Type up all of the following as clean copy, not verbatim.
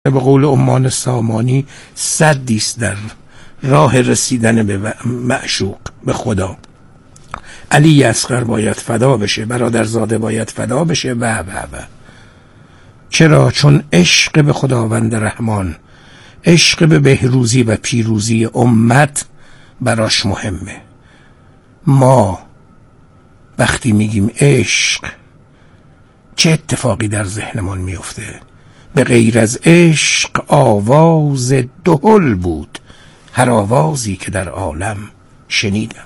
به قول عمان سامانی سدی است در راه رسیدن به معشوق، به خدا. علی اصغر باید فدا بشه، برادرزاده باید فدا بشه و چرا؟ چون عشق به خداوند رحمان، عشق به بهروزی و پیروزی امت براش مهمه. ما وقتی میگیم عشق چه اتفاقی در ذهنمان میفته؟ به غیر از عشق آواز دهل بود، هر آوازی که در عالم شنیدم.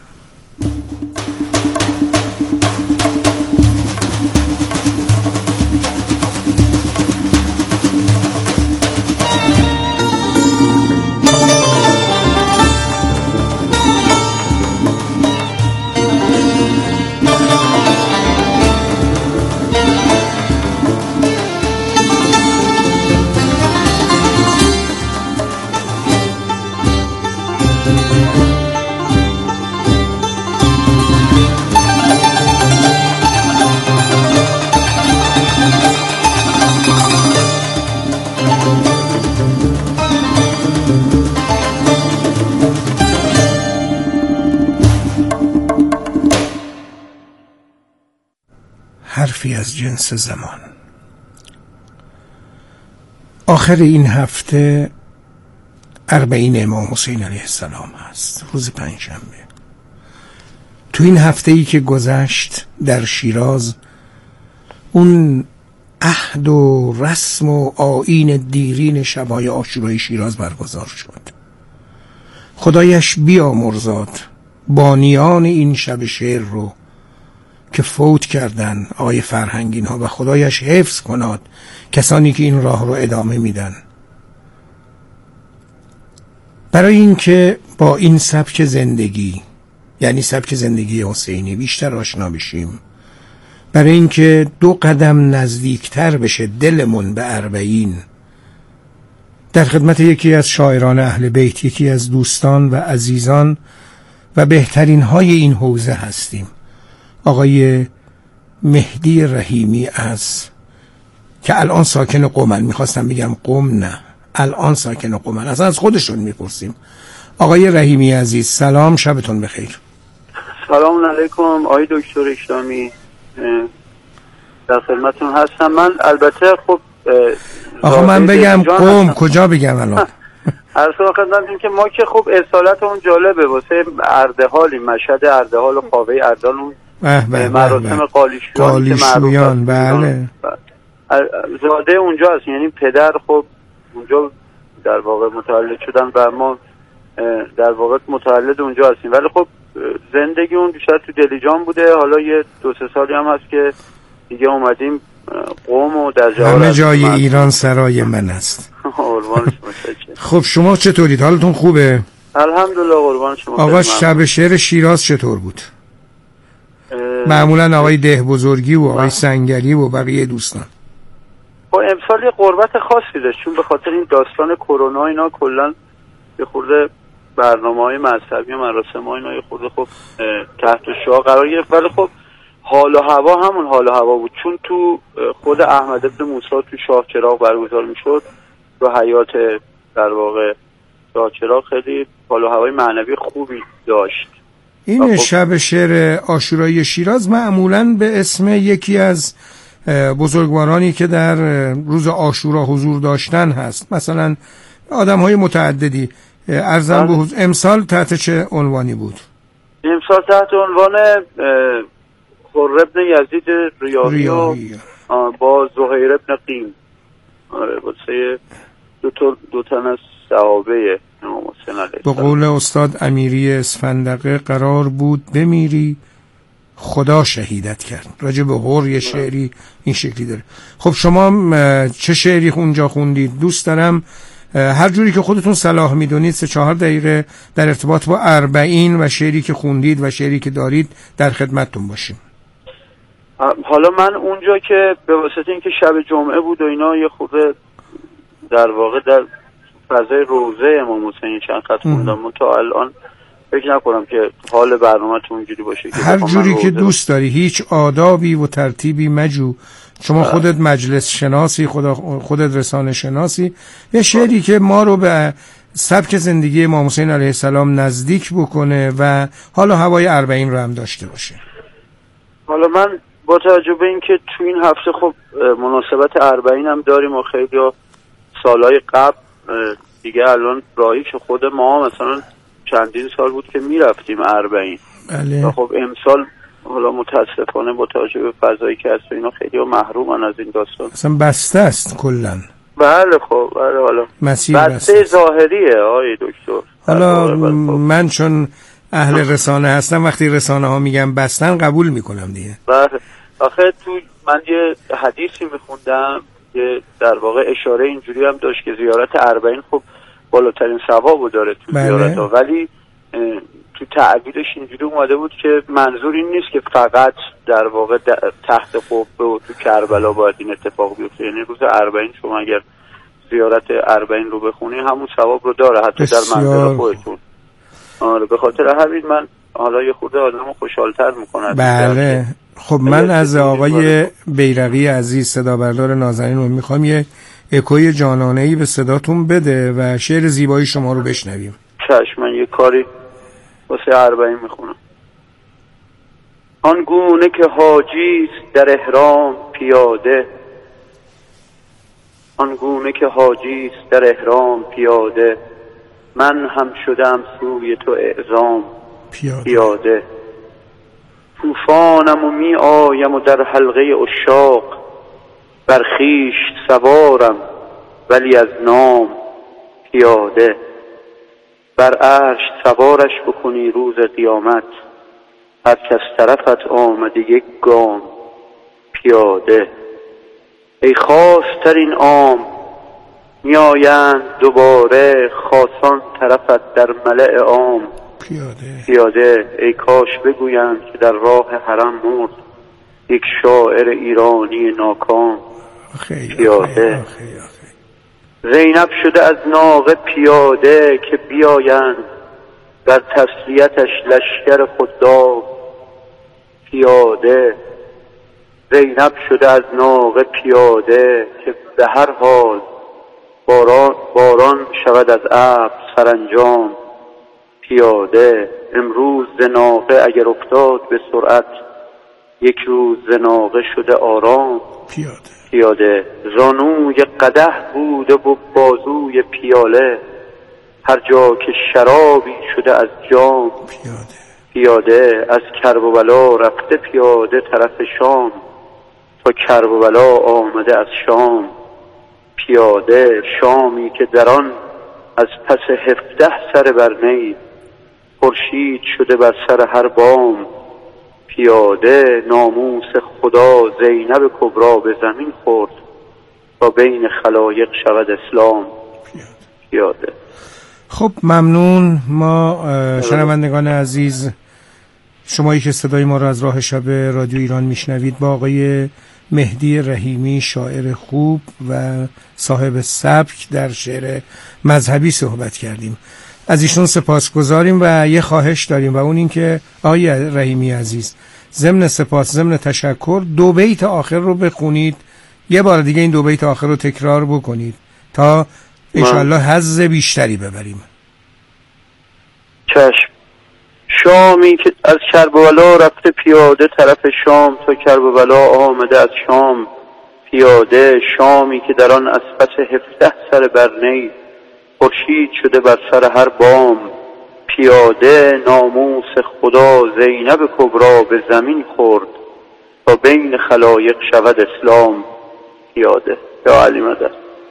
حرفی از جنس زمان. آخر این هفته 40 امام حسین علیه السلام هست، روز پنجشنبه. تو این هفته‌ای که گذشت در شیراز اون عهد و رسم و آیین دیرین شب‌های عاشورای شیراز برگزار شد. خدایش بیامرزاد بانیان این شب شعر رو که فوت کردن، آقای فرهنگین ها، و خدایش حفظ کناد کسانی که این راه رو ادامه میدن، برای اینکه با این سبک زندگی، یعنی سبک زندگی حسینی، بیشتر آشنا بشیم، برای اینکه 2 قدم نزدیکتر بشه دلمون به 40. در خدمت یکی از شاعران اهل بیت، یکی از دوستان و عزیزان و بهترین های این حوزه هستیم، آقای مهدی رحیمی که الان ساکن قم. میخواستم بگم قم، نه، الان ساکن قم. اصلا از خودشون میپرسیم. آقای رحیمی عزیز، سلام، شبتون بخیر. سلام علیکم آقای دکتر اشرامی، در خدمتتون هستم. من البته خب آخه من بگم قم کجا بگم الان؟ اصلا خدمتتون که ما که خب اصالت اون جالبه واسه اردهالی، مشهد اردهال و خاوه اردهال، اون مراسم قالیشویان، بله، زاده اونجا هست، یعنی پدر خب اونجا در واقع متولد شدن و ما در واقع متولد اونجا هستیم، ولی خب زندگی اون بیشتر تو دلیجان بوده. حالا یه 2-3 سالی هم هست که دیگه اومدیم قم و در همه جای ایران سرای من است. خب شما چطورید؟ حالتون خوبه؟ الحمدلله قربان شما. آقا شب شعر شیراز چطور بود؟ معمولا آقای ده بزرگی و آقای سنگری و بقیه دوستان. خب امسال یه قربت خاصی داشت، چون به خاطر این داستان کرونا اینا کلا یه خورده برنامه‌های مذهبی و مراسم‌ها اینا یه خورده خب تحت شعاع قرار گرفت، ولی خب حال و هوا همون حال و هوا بود، چون تو خود احمد ابن موسی تو شاه چراغ برگزار میشد، تو حیات در واقع شاه چراغ خیلی حال و هوای معنوی خوبی داشت. این شب شعر عاشورای شیراز معمولاً به اسم یکی از بزرگوارانی که در روز عاشورا حضور داشتن هست، مثلا آدم‌های متعددی. ارزم به امسال تحت چه عنوانی بود؟ امسال تحت عنوان خر ابن یزید ریاحی با زهیر ابن قیم، واسه دو تن از صحابه امام حسین علیه السلام. به قول استاد امیری اسفندقه قرار بود بمیری خدا شهیدت کرد. راجع به هر یه شعری این شکلی داره. خب شما چه شعری اونجا خوندید؟ دوست دارم هر جوری که خودتون صلاح میدونید 3-4 دقیقه در ارتباط با 40 و شعری که خوندید و شعری که دارید در خدمتتون باشیم. حالا من اونجا که به واسطه اینکه شب جمعه بود و اینا یه خورده در واقع در فضای روضه امام حسین چند خط خوندم، تا الان فکر نکنم که حال برنامه‌تون اونجوری باشه که هر جوری که دوست داری، هیچ آدابی و ترتیبی مجو. شما خودت مجلس شناسی، خودت رسانه شناسی. یه شعری که ما رو به سبک زندگی امام حسین علیه السلام نزدیک بکنه و حالا هوای 40 رو هم داشته باشه. حالا من با توجه به این که تو این هفته خب مناسبت 40 هم داریم و خیلی سالهای قبل دیگه الان رایج خود ما مثلا چندین سال بود که میرفتیم 40. بله. و خب امسال حالا متاسفانه با توجه به فضایی که هست و اینا خیلی محرومن از این داستان. اصلا بسته است کلن. بله خب بله، حالا مسیر بسته ظاهریه آقای دکتر. حالا من چون اهل رسانه هستم وقتی رسانه ها میگن بستن قبول میکنم دیگه. بله. آخه تو من یه حدیثی میخوندم که در واقع اشاره اینجوری هم داشت که زیارت 40 خب بالاترین ثوابو داره تو زیارت ها، ولی تو تعبیرش اینجوری اومده بود که منظور این نیست که فقط در واقع تحت قبه و تو کربلا باید این اتفاق بیفته. یعنی روز 40 شما اگر زیارت 40 رو بخونی همون ثواب رو داره حتی در منزل خودتون. آره به خاطر همین من حالا یه خورده آدمو خوشحال‌تر میکنه. بله. خب من از آقای بیرقی عزیز صدا بردار نازنین رو میخوام یه اکوی جانانه‌ای به صداتون بده و شعر زیبایی شما رو بشنویم. چشم، من یه کاری واسه 40 میخونم. آن گونه که حاجیست در احرام پیاده، آن گونه که حاجیست در احرام پیاده، من هم شدم سوی تو اعظام پیاده. طوفانم و می آیم و در حلقه عشاق، بر خویش سوارم ولی از نام پیاده. بر عرش سوارش بکنی روز قیامت، هر کس طرفت آمده یک گام پیاده. ای خواسترین عام می آیند دوباره، خاصان طرفت در ملأ عام پیاده. ای کاش بگویند که در راه حرم مرد یک شاعر ایرانی ناکام پیاده. زینب شده از ناقه پیاده، که بیایند در تسلیتش لشکر خدام پیاده. زینب شده از ناقه پیاده، که به هر حال باران شود از ابر سرانجام پیاده. امروز ز ناقه اگر افتاد به سرعت، یک روز ز ناقه شده آرام پیاده. زانوی قدح بوده و بازوی پیاله، هر جا که شرابی شده از جام پیاده. از کربلا رفته پیاده طرف شام، تا کربلا آمده از شام پیاده. شامی که در آن از پس 17 سر بر نی، خورشید شده بر سر هر بام پیاده. ناموس خدا زینب کبری به زمین خورد، تا بین خلایق شود اسلام پیاده. خب ممنون. ما شنوندگان عزیز، شمایی که صدای ما را از راه شب رادیو ایران میشنوید، با آقای مهدی رحیمی شاعر خوب و صاحب سبک در شعر مذهبی صحبت کردیم. از ایشون سپاسگزاریم و یه خواهش داریم و اون این که آقای رحیمی عزیز ضمن سپاس ضمن تشکر 2 بیت آخر رو بخونید، یه بار دیگه این 2 بیت آخر رو تکرار بکنید تا انشاءالله حظ بیشتری ببریم. چشم. شامی که از کربلا رفته پیاده طرف شام، تا کربلا آمده از شام پیاده. شامی که در آن از پس 17 سر بر نی، خورشید شده بر سر هر بام پیاده. ناموس خدا زینب کبری به زمین خورد، تا بین خلایق شود اسلام پیاده. یا علی مدد.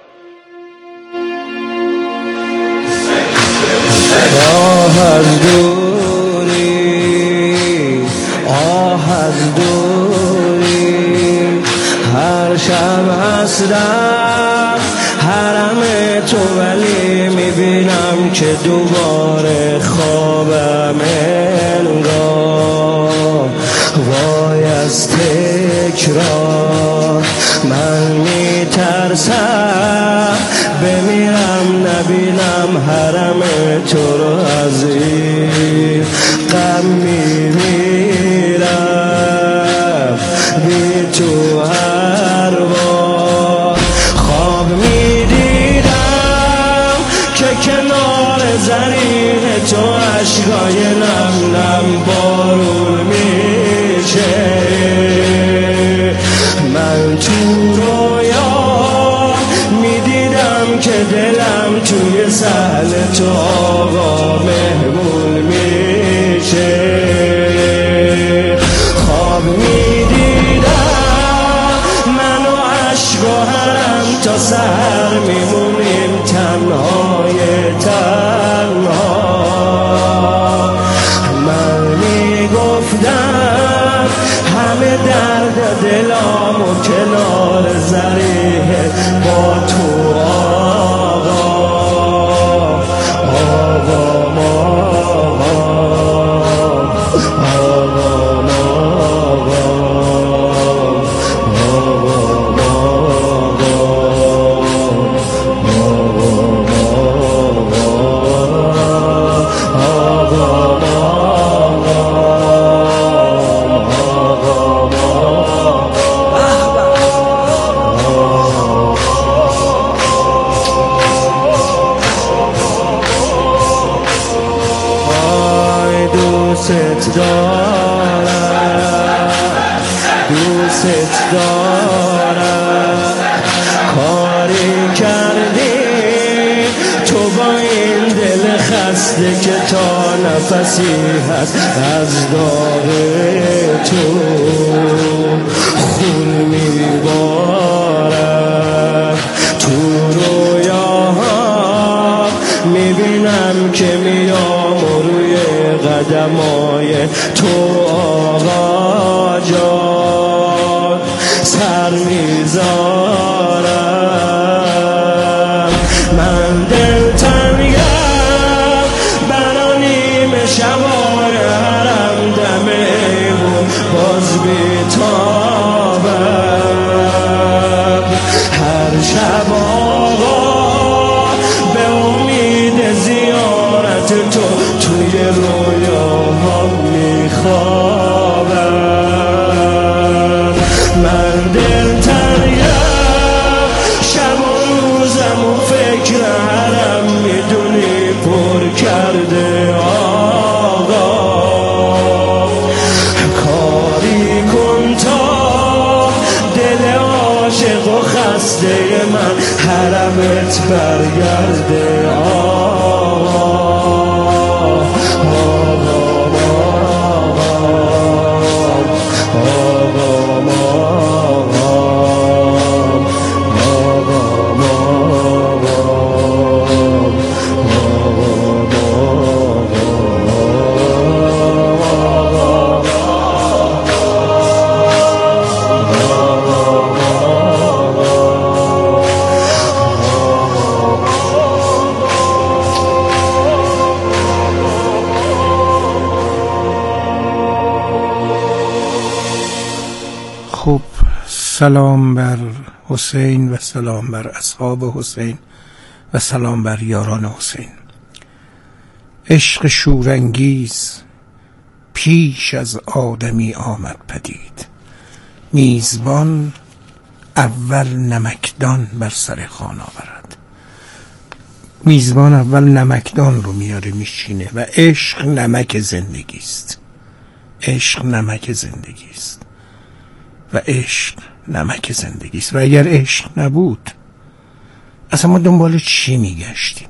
آه از دوری، آه از دوری، هر شب هستم حرم تو، ولی میبینم که دوباره خوابم انگار. وای از تکرار من میترسم بمیرم نبینم حرم تو رو از این غم میمیرم بی تو هر بار خواب میدیدم که کنار زرین تو عشقای نم نم بارون میشه من تو رویا میدیدم که دلم توی سهل تو آقا مهمون میشه خواب میدیدم من و عشق و حرم تا سحر میمونیم تنهای تنها من میگفتم همه درد دلام و کنار زریح با تو آقا دوست دارم کاری کردی تو با این دل خسته که تا نفسی هست از داغ تو خون میبارم تو رویاها میبینم که میام روی قدمای تو آقا جان سر میذارم من دل تنگم برا نیمه شبای حرم دم ایمون باز بیتابم هر شب آقا به امید زیارت تو توی رویاها میخوابم من دل تنگم شب و روزم و فکر حرم میدونی پر کرده آقا کاری کن تا دل عاشق و خسته من حرمت برگرده خب سلام بر حسین و سلام بر اصحاب حسین و سلام بر یاران حسین. عشق شورانگیز پیش از آدمی آمد پدید، میزبان اول نمکدان بر سر خوان آورد. میزبان اول نمکدان رو میاره میشینه و عشق نمک زندگی است. عشق نمک زندگی است و عشق نمک زندگی است و اگر عشق نبود اصلا ما دنبال چی میگشتیم؟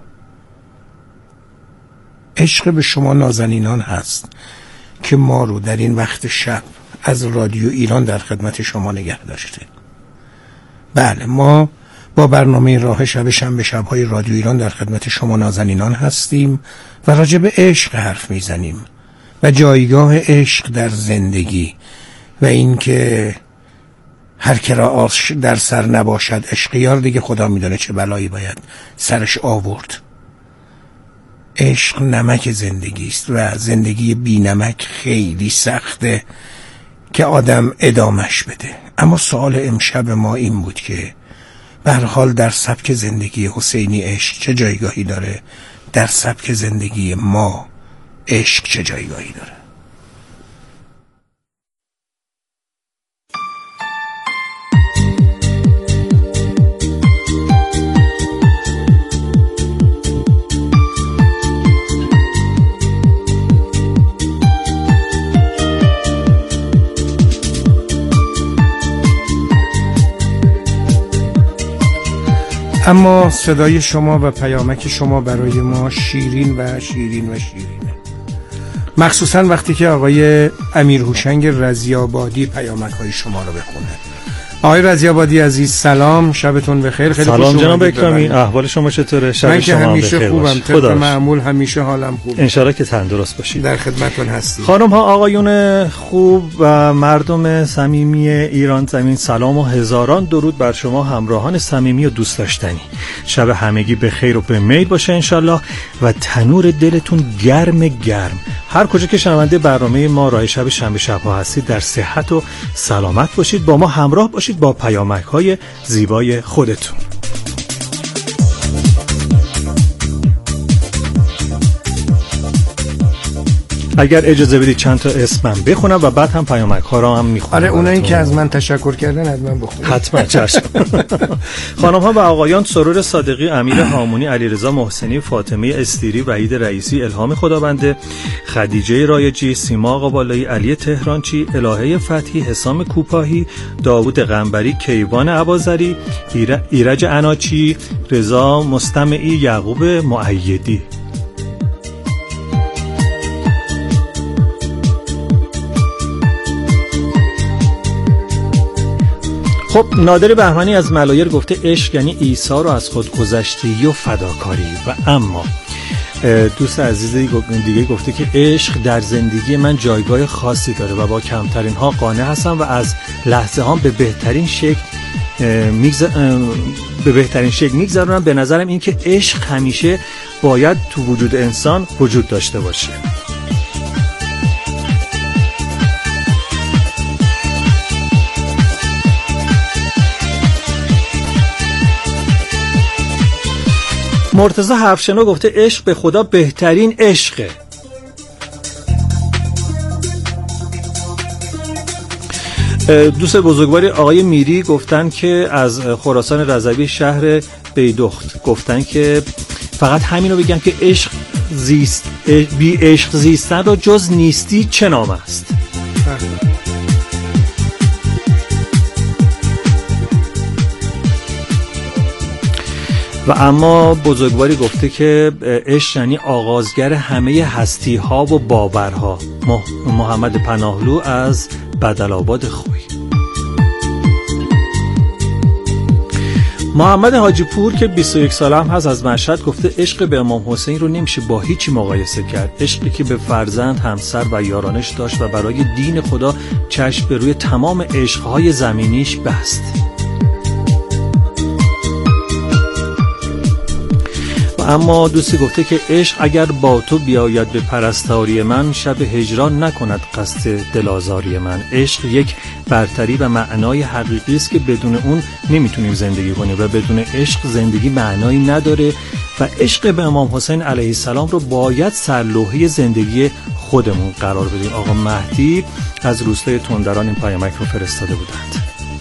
عشق به شما نازنینان هست که ما رو در این وقت شب از رادیو ایران در خدمت شما نگه داشته. بله، ما با برنامه راه شب شنبه شب‌های رادیو ایران در خدمت شما نازنینان هستیم و راجع به عشق حرف میزنیم و جایگاه عشق در زندگی و اینکه هر که را آش در سر نباشد عشقیار، دیگه خدا میدونه چه بلایی باید سرش آورد. عشق نمک زندگی است و زندگی بی نمک خیلی سخته که آدم ادامش بده. اما سوال امشب ما این بود که به هر حال در سبک زندگی حسینی عشق چه جایگاهی داره، در سبک زندگی ما عشق چه جایگاهی داره؟ اما صدای شما و پیامک شما برای ما شیرین و شیرین و شیرینه، مخصوصا وقتی که آقای امیر هوشنگ رضی‌آبادی پیامک‌های شما رو بخونه. آقای رضی‌آبادی عزیز سلام، شبتون بخیر. خیلی خوش سلام جناب اکرامی، احوال شما چطوره؟ شب شما بخیر. من که همیشه خوبم، طبق معمول همیشه حالم خوبه. ان شاءالله که تندرست باشید. در خدمتتون هستیم. خانم ها آقایون خوب و مردم صمیمی ایران زمین، سلام و هزاران درود بر شما همراهان صمیمی و دوست داشتنی. شب همگی بخیر و به میل باشه ان شاءالله و تنور دلتون گرم گرم. هر کجا که شنونده برنامه ما راه شب شنبه شب‌ها هستید در صحت و سلامت باشید، با ما همراه باشید با پیامک‌های زیبای خودتون. اگر اجازه بدید چند تا اسمم بخونم و بعد هم پیامک‌ها را هم میخونم. آره اونایی که از من تشکر کردن حتما بخونید. حتما چشم. خانم‌ها و آقایان، سرور صادقی، امیر هامونی، علیرضا محسنی، فاطمه استیری، وحید رئیسی، الهام خدابنده، خدیجه رایجی، سیما قبالایی، علی تهرانچی، الهه فتحی، حسام کوپاهی، داوود قنبری، کیوان عبازری، ایرج عناچی، رضا مستمعی، یعقوب مؤیدی. خب نادر بهمنی از ملایر گفته عشق یعنی ایثار و از خودگذشتگی و فداکاری. و اما دوست عزیز دیگه گفته که عشق در زندگی من جایگاه خاصی داره و با کمترین ها قانع هستم و از لحظه ها به بهترین شکل میگذرونم. به نظرم این که عشق همیشه باید تو وجود انسان وجود داشته باشه. مرتضی حرفشنو گفته عشق به خدا بهترین عشقه. دوست بزرگواری آقای میری گفتن که از خراسان رضوی شهر بیدخت گفتن که فقط همینو بگم که عشق زیست، بی عشق زیستن رو جز نیستی چه نام است. و اما بزرگواری گفته که عشق یعنی آغازگر همه هستی ها و باورها. محمد پناهلو از بدل‌آباد خوی. محمد حاجی پور که 21 ساله هم هست از مشهد گفته عشق به امام حسین رو نمیشه با هیچی مقایسه کرد. عشقی که به فرزند، همسر و یارانش داشت و برای دین خدا چشم به روی تمام عشقهای زمینیش بست. اما دوستی گفته که عشق اگر با تو بیاید به پرستاری من، شب هجران نکند قصد دلازاری من. عشق یک برتری و معنای حقیقی است که بدون اون نمیتونیم زندگی کنیم و بدون عشق زندگی معنایی نداره و عشق به امام حسین علیه السلام رو باید سرلوحه زندگی خودمون قرار بدیم. آقا مهدی از روستای تندران این پیامک رو فرستاده بودند.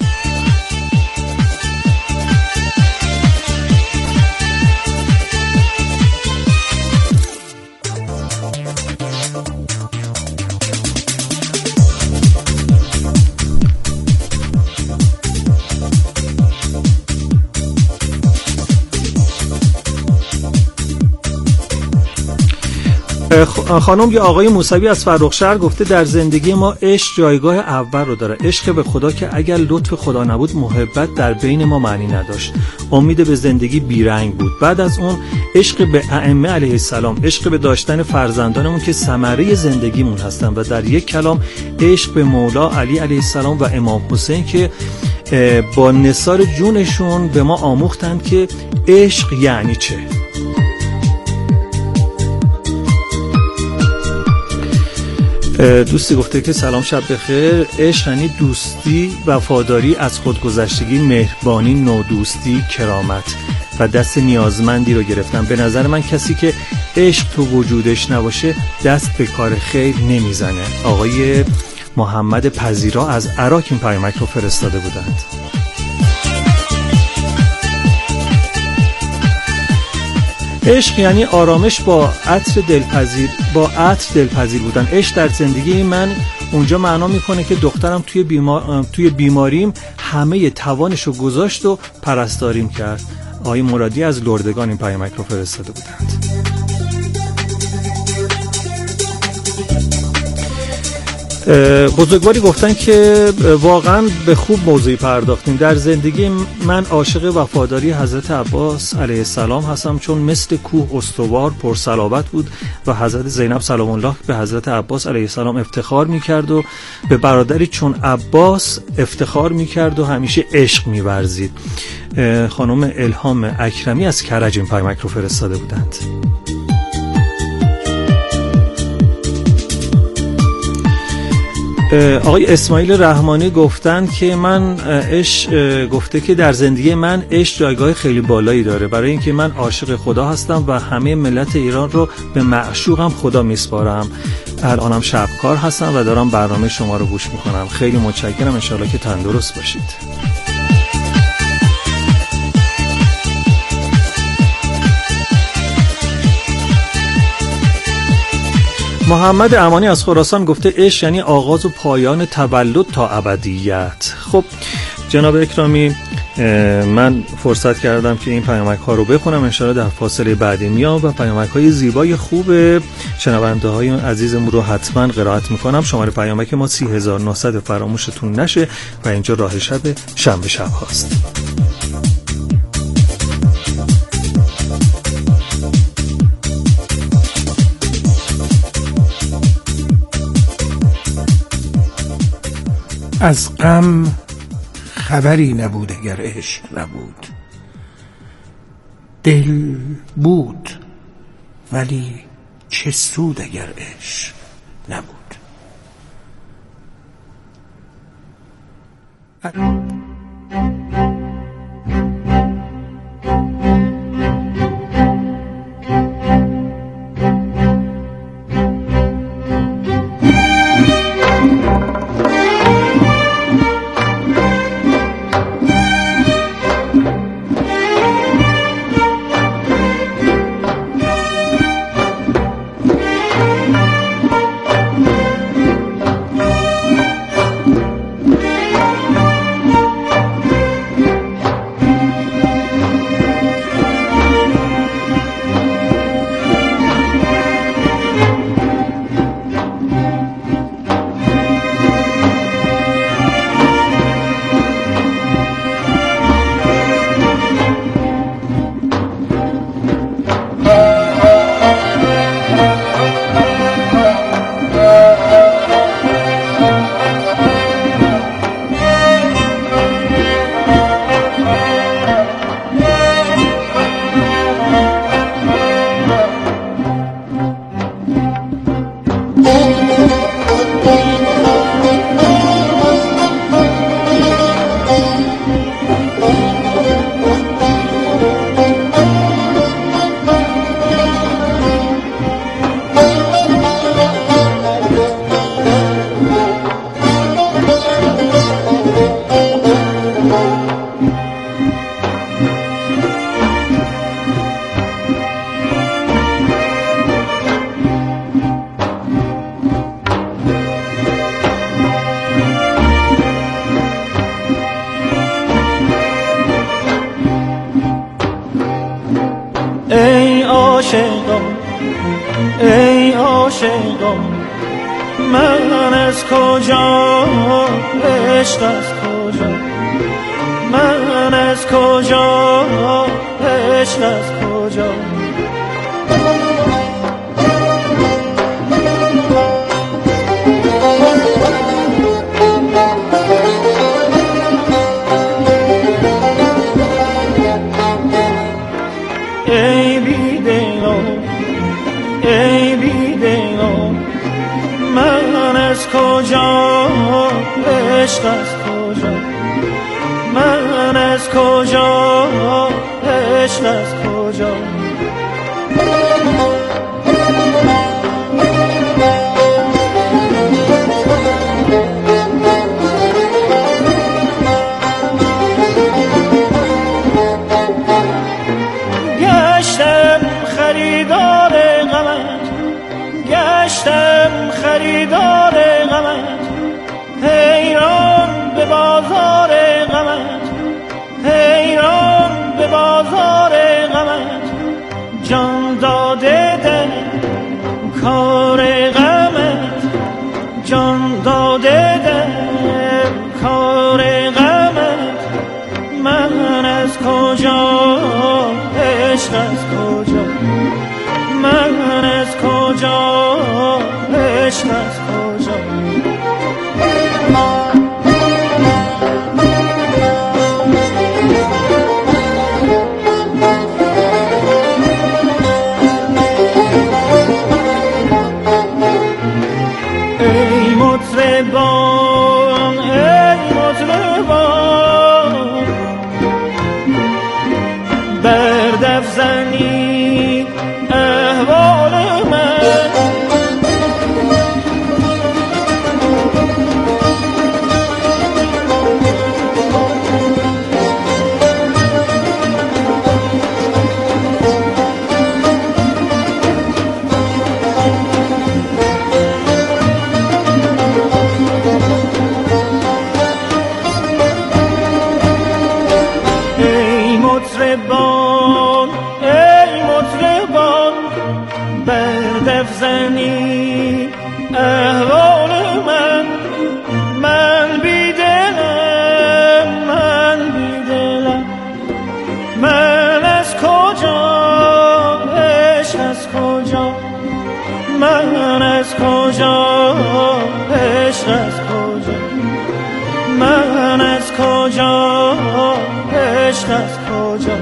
خانم یا آقای موسوی از فرخشهر گفته در زندگی ما عشق جایگاه اول رو داره. عشق به خدا که اگر لطف خدا نبود محبت در بین ما معنی نداشت. امید به زندگی بیرنگ بود. بعد از اون عشق به ائمه علیه السلام، عشق به داشتن فرزندانمون که ثمره زندگیمون هستن و در یک کلام عشق به مولا علی علیه السلام و امام حسین که با نثار جونشون به ما آموختند که عشق یعنی چه. دوستی گفته که سلام شب بخیر. عشق یعنی دوستی، وفاداری، از خودگذشتگی، مهربانی، نودوستی، کرامت و دست نیازمندی رو گرفتن. به نظر من کسی که عشق تو وجودش نباشه دست به کار خیر نمیزنه. آقای محمد پذیرا از عراق این پیامک رو فرستاده بودند. عشق یعنی آرامش با عطر دلپذیر بودن. عشق در زندگی من اونجا معنا میکنه که دخترم توی بیماریم همه توانش رو گذاشت و پرستاریم کرد. آقای مرادی از لردگان این پیامک رو فرستاده بودند. بزرگواری گفتن که واقعا به خوب موضوعی پرداختیم. در زندگی من عاشق وفاداری حضرت عباس علیه السلام هستم، چون مثل کوه استوار پرصلابت بود و حضرت زینب سلام الله به حضرت عباس علیه السلام افتخار میکرد و به برادری چون عباس افتخار میکرد و همیشه عشق میورزید. خانم الهام اکرمی از کرج این پیامک رو فرستاده بودند. آقای اسماعیل رحمانی گفتن که گفته که در زندگی من عشق جایگاه خیلی بالایی داره، برای اینکه من عاشق خدا هستم و همه ملت ایران رو به معشوقم خدا میسپارم. الانم شبکار هستم و دارم برنامه شما رو گوش میکنم. خیلی متشکرم، انشالله که تندرست باشید. محمد امانی از خراسان گفته عشق یعنی آغاز و پایان تولد تا ابدیت. خب جناب اکرامی، من فرصت کردم که این پیامک ها رو بخونم، انشاءالله در فاصله بعدی میام و پیامک های زیبای خوب شنونده های عزیزمون رو حتما قرائت میکنم. شماره پیامک ما 3900 فراموشتون نشه و اینجا راه شنبه شب هاست. از غم خبری نبود اگر عشق نبود، دل بود ولی چه سود اگر عشق نبود. ای عاشقان من از کجا، عشق از کجا، من از کجا، عشق از کجا. ای بیدلان، ای بیدلان من کجا عشق از کجا من از کجا عشق از کجا گشتم خریدار غمت گشتم خریدار غمت حیران به بازار غمت حیران به بازار غمت جان داده دل کار غمت جان داده دل کار غمت من از کجا عشق از کجا من از کجا عشق از کجا ای مطربان ای مطربان بر دف زنی احوال من ای مطربان بر دف زنی احوال من من بیدلم من بیدلم من از کجا عشق از کجا من از کجا عشق از کجا من از کجا عشق از کجا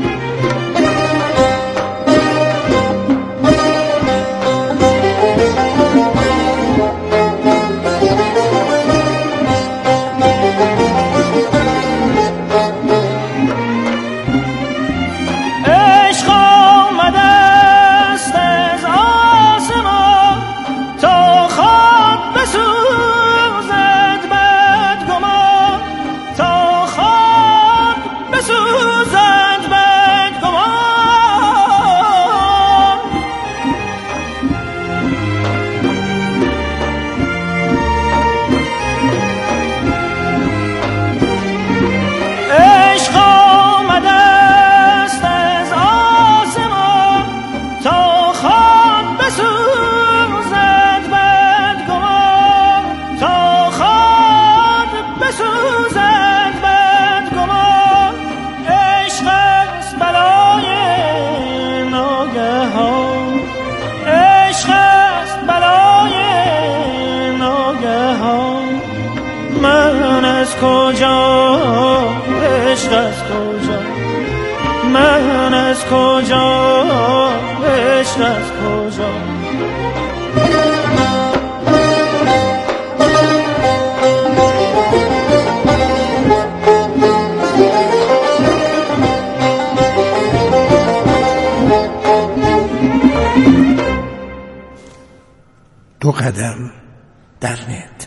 عشق آمده است از آسمان تا خواب بسوزد بدگمان تا خواب بسوزد بدگمان عشق آمده است از آسمان تا خواب بسوزد بدگمان تا خواب بسوزد بدگمان عشق است بلای ناگهان عشق است بلای ناگهان من از کجا عشق از کجا من از کجا عشق از کجا دو قدم در نت.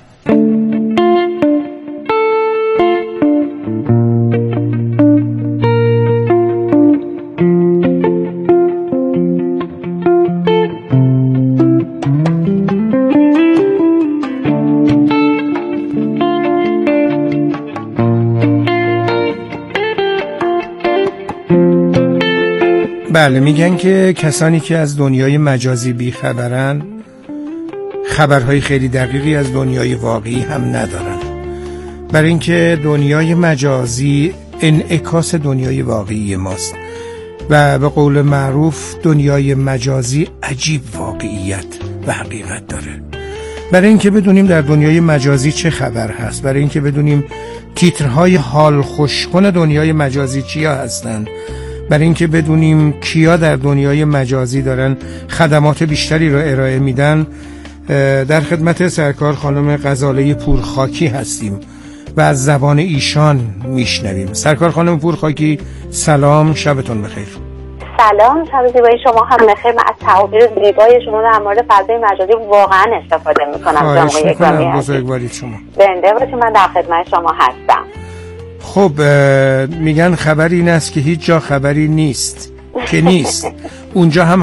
بله، میگن که کسانی که از دنیای مجازی بیخبرن خبرهای خیلی دقیقی از دنیای واقعی هم ندارن، برای اینکه دنیای مجازی انعکاس دنیای واقعی ماست و به قول معروف دنیای مجازی عجیب واقعیت و حقیقت داره. برای اینکه بدونیم در دنیای مجازی چه خبر هست، برای اینکه بدونیم تیترهای حال خوشکن دنیای مجازی چیا هستند، برای اینکه بدونیم کیا در دنیای مجازی دارن خدمات بیشتری رو ارائه میدن، در خدمت سرکار خانم غزاله پورخاکی هستیم و از زبان ایشان میشنویم. سرکار خانم پورخاکی سلام، شبتون بخیر. سلام، شب زیبای شما هم بخیر. من از تعابیر زیبای شما در مورد فضای مجازی واقعا استفاده میکنم. خواهش میکنم، بزرگوارید شما. زنده باشید، من در خدمت شما هستم. خب میگن خبری این است که هیچ جا خبری نیست که نیست. اونجا هم